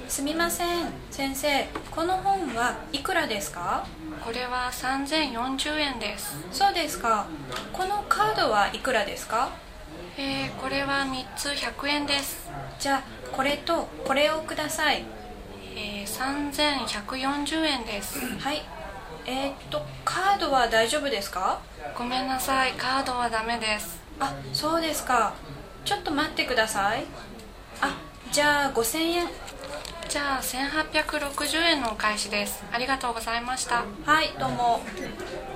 すみません、先生、この本はいくらですか？ これは3040円です。 そうですか。このカードはいくらですか？ これは3つ100円です。 じゃあ、これとこれをください。 3140円です。 はい。カードは大丈夫ですか？ ごめんなさい、カードはダメです。 あ、そうですか。ちょっと待ってください。あ、じゃあ5000円。 じゃあ1860円のお返しです。ありがとうございました。 はい、どうも。